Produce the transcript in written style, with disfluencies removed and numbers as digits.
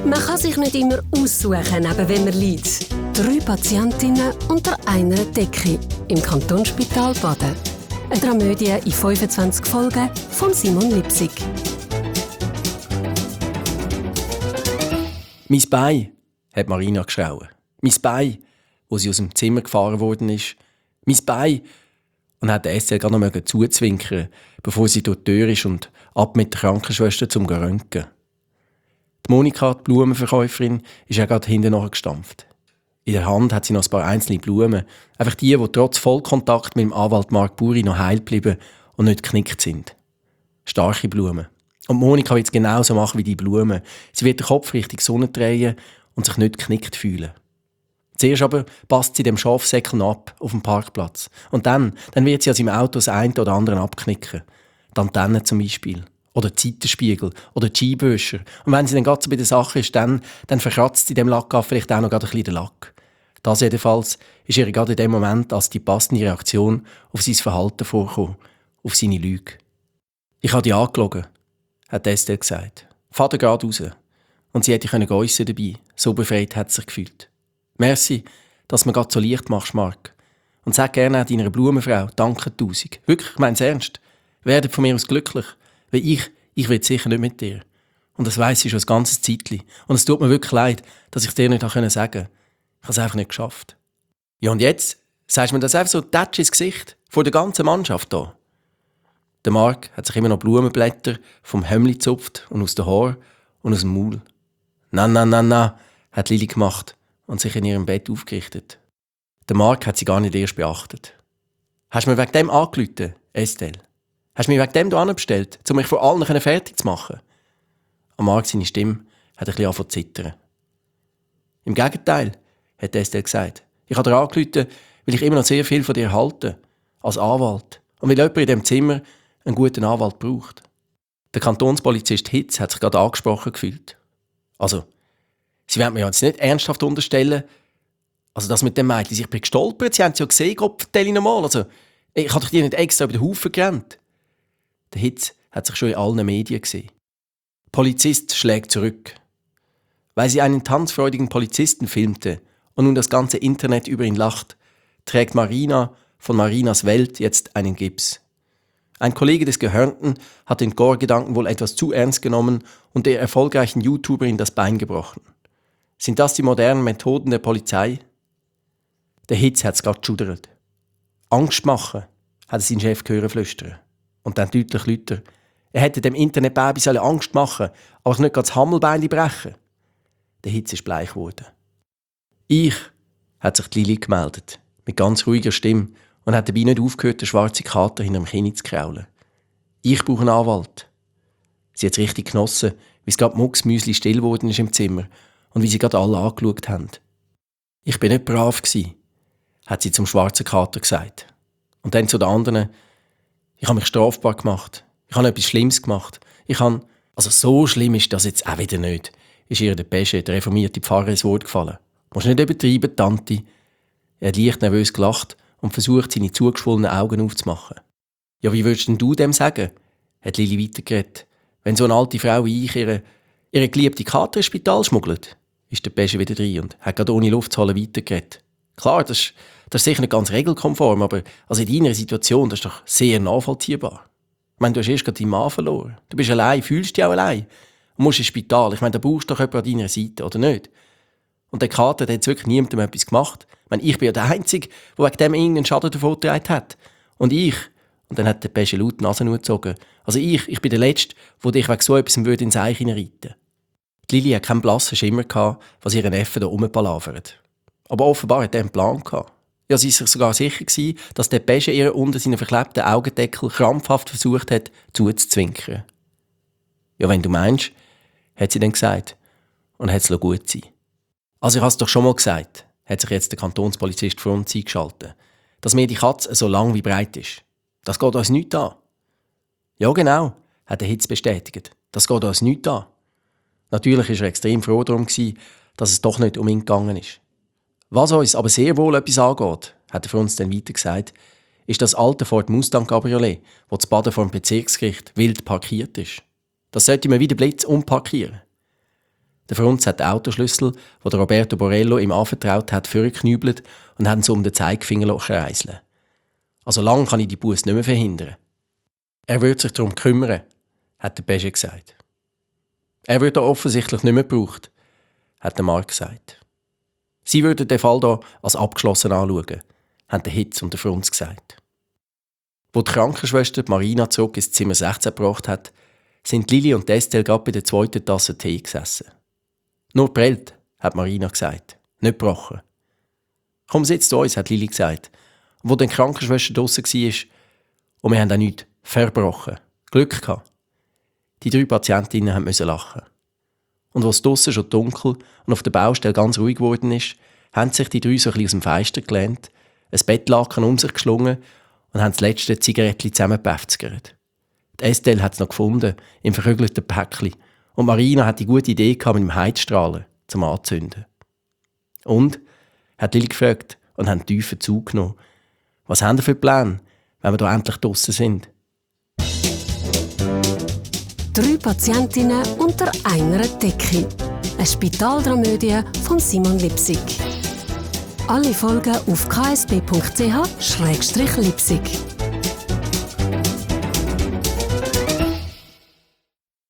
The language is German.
Man kann sich nicht immer aussuchen, neben wem man liegt. 3 Patientinnen unter einer Decke im Kantonsspital Baden. Eine Dramödie in 25 Folgen von Simon Lipsig. «Mein Bein», hat Marina geschrauen. «Mein Bein», wo sie aus dem Zimmer gefahren worden ist. «Mein Bein», und hat der Estelle gar noch zuzwinkern, bevor sie durch die Tür ist und ab mit der Krankenschwester zum Röntgen. Die Monika, die Blumenverkäuferin, ist ja gerade hinten nachgestampft. In der Hand hat sie noch ein paar einzelne Blumen. Einfach die trotz Vollkontakt mit dem Anwalt Marc Buri noch heil geblieben und nicht geknickt sind. Starke Blumen. Und Monika wird es genauso machen wie die Blumen. Sie wird den Kopf Richtung Sonne drehen und sich nicht geknickt fühlen. Zuerst aber passt sie dem Schafsäckeln ab auf dem Parkplatz. Und dann wird sie aus ihrem Auto das eine oder andere abknicken. Die Antenne zum Beispiel. Oder die Seitenspiegel. Oder die Scheibenwischer. Und wenn sie dann gerade so bei der Sache ist, dann verkratzt sie dem Lack vielleicht auch noch gerade ein bisschen den Lack. Das jedenfalls ist ihr gerade in dem Moment als die passende Reaktion auf sein Verhalten vorgekommen. Auf seine Lüge. «Ich habe dich angelogen», hat Estelle gesagt. «Vater geht raus.» Und sie hätte geissen dabei. So befreit hat sie sich gefühlt. «Merci, dass du mir gerade so leicht machst, Marc. Und sag gerne auch deiner Blumenfrau Danke 1000. Wirklich, ich meine es ernst. Werdet von mir aus glücklich. Weil ich will sicher nicht mit dir. Und das weiss ich schon ein ganzes Zeitchen. Und es tut mir wirklich leid, dass ich dir nicht sagen konnte. Ich habe es einfach nicht geschafft.» «Ja, und jetzt? Sagst du mir das einfach so tätsch ins Gesicht? Vor der ganzen Mannschaft hier?» Der Marc hat sich immer noch Blumenblätter vom Hemli gezupft und aus den Haaren und aus dem Maul. «Na», hat Lili gemacht und sich in ihrem Bett aufgerichtet. Der Marc hat sie gar nicht erst beachtet. «Hast du mir wegen dem angerufen, Estelle? Hast du mich wegen dem hier bestellt, um mich vor allen fertig zu machen?» Am Marc seine Stimme hat ein bisschen angefangen zu zittern. «Im Gegenteil», hat Estelle gesagt. «Ich habe dir angerufen, weil ich immer noch sehr viel von dir halte, als Anwalt. Und weil jemand in diesem Zimmer einen guten Anwalt braucht.» Der Kantonspolizist Hitz hat sich gerade angesprochen gefühlt. «Also, Sie werden mir jetzt nicht ernsthaft unterstellen, also das mit dem Mädchen, ich bin gestolpert, Sie haben es ja gesehen, Gott, vertell Ihnen mal, also, ich habe doch dir nicht extra über den Haufen gerannt.» Der Hitz hat sich schon in allen Medien gesehen. Polizist schlägt zurück. Weil sie einen tanzfreudigen Polizisten filmte und nun das ganze Internet über ihn lacht, trägt Marina von Marinas Welt jetzt einen Gips. Ein Kollege des Gehörnten hat den Gore-Gedanken wohl etwas zu ernst genommen und der erfolgreichen YouTuberin das Bein gebrochen. Sind das die modernen Methoden der Polizei? Der Hitz hat es gerade geschudert. «Angst machen», hat er seinen Chef gehört flüstern. Und dann deutlich lauter. Er hätte dem Internetbaby Angst machen, aber nicht gerade das Hammelbein brechen. Der Hitz ist bleich geworden. «Ich», hat sich die Lili gemeldet, mit ganz ruhiger Stimme und hat dabei nicht aufgehört, den schwarzen Kater hinter dem Kinn zu kraulen. «Ich brauche einen Anwalt.» Sie hat es richtig genossen, wie es gerade mucksmüsli still geworden ist im Zimmer und wie sie gerade alle angeschaut haben. «Ich bin nicht brav gsi», hat sie zum schwarzen Kater gesagt. Und dann zu den anderen: «Ich habe mich strafbar gemacht. Ich habe etwas Schlimmes gemacht. Also so schlimm ist das jetzt auch wieder nicht», ist ihr der Pesche, der reformierte Pfarrer, ins Wort gefallen. «Musst nicht übertreiben, Tanti.» Er hat leicht nervös gelacht und versucht, seine zugeschwollenen Augen aufzumachen. «Ja, wie würdest denn du dem sagen?» hat Lili weitergeredet. «Wenn so eine alte Frau wie ich ihre geliebte Kater ins Spital schmuggelt?» ist der Pesche wieder drin und hat gerade ohne Luft zu holen weitergeredet. «Klar, das ist sicher nicht ganz regelkonform, aber also in deiner Situation, das ist doch sehr nachvollziehbar. Ich meine, du hast erst gerade deinen Mann verloren. Du bist allein, fühlst dich auch allein. Und musst ins Spital. Ich meine, da brauchst du doch jemanden an deiner Seite, oder nicht? Und der Kater, der hat wirklich niemandem etwas gemacht. Ich meine, ich bin ja der Einzige, der wegen dem irgendeinen Schaden davongetragen hat. Und dann hat der Pesche laut die Nase gezogen. Also ich bin der Letzte, der dich wegen so etwas ins Eich hineinreiten würde. Die Lili hatte keinen blassen Schimmer gehabt, was ihre Neffe da rumpalavert. Aber offenbar hat er einen Plan gehabt. Ja, sie war sich sogar sicher gewesen, dass der Pesche ihr unter seinen verklebten Augendeckel krampfhaft versucht hat, zuzuzwinkern. «Ja, wenn du meinst», hat sie dann gesagt, und hat es gut sein. «Also ich habe es doch schon mal gesagt», hat sich jetzt der Kantonspolizist vor uns eingeschaltet, «dass mir die Katze so lang wie breit ist. Das geht uns nichts an.» «Ja, genau», hat der Hitz bestätigt. «Das geht uns nichts an.» Natürlich war er extrem froh darum, dass es doch nicht um ihn gegangen ist. «Was uns aber sehr wohl etwas angeht», hat er für uns dann weiter gesagt, ist das alte Ford Mustang Cabriolet, das zu Baden vor dem Bezirksgericht wild parkiert ist. Das sollte man wieder Blitz umparkieren. Der Franz hat den Autoschlüssel, den Roberto Borello ihm anvertraut hat, vorgeknübelt und hat ihn so um den Zeigefinger kreiseln. Also lang kann ich die Busse nicht mehr verhindern. Er würde sich darum kümmern, hat der Beige gesagt. Er wird da offensichtlich nicht mehr gebraucht, hat der Mark gesagt. Sie würden den Fall hier als abgeschlossen anschauen, haben der Hitz und der Franz gesagt. Wo die Krankenschwester Marina zurück ins Zimmer 16 gebracht hat, sind Lili und Estelle gerade bei der zweiten Tasse Tee gesessen. Nur prellt, hat Marina gesagt, nicht gebrochen. Komm, sitz zu uns, hat Lili gesagt. Und wo dann die Krankenschwester draussen war, und wir haben auch nichts verbrochen. Glück gehabt. Die 3 Patientinnen mussten lachen. Und als es draussen schon dunkel und auf der Baustelle ganz ruhig geworden ist, haben sich die 3 so ein bisschen aus dem Fenster gelehnt, ein Bettlaken um sich geschlungen und haben das letzte Zigarettchen zusammengepäfzgert. Die Estelle hat es noch gefunden, im verkrügelten Päckchen. Und Marina hat die gute Idee gehabt, mit dem Heizstrahlen zum Anzünden. Und? Hat Lili gefragt und haben tiefen Zug genommen. Was haben wir für Pläne, wenn wir hier endlich draussen sind? 3 Patientinnen unter einer Decke. Eine Spitaldramödie von Simon Lipsig. Alle Folgen auf ksb.ch/Lipsig.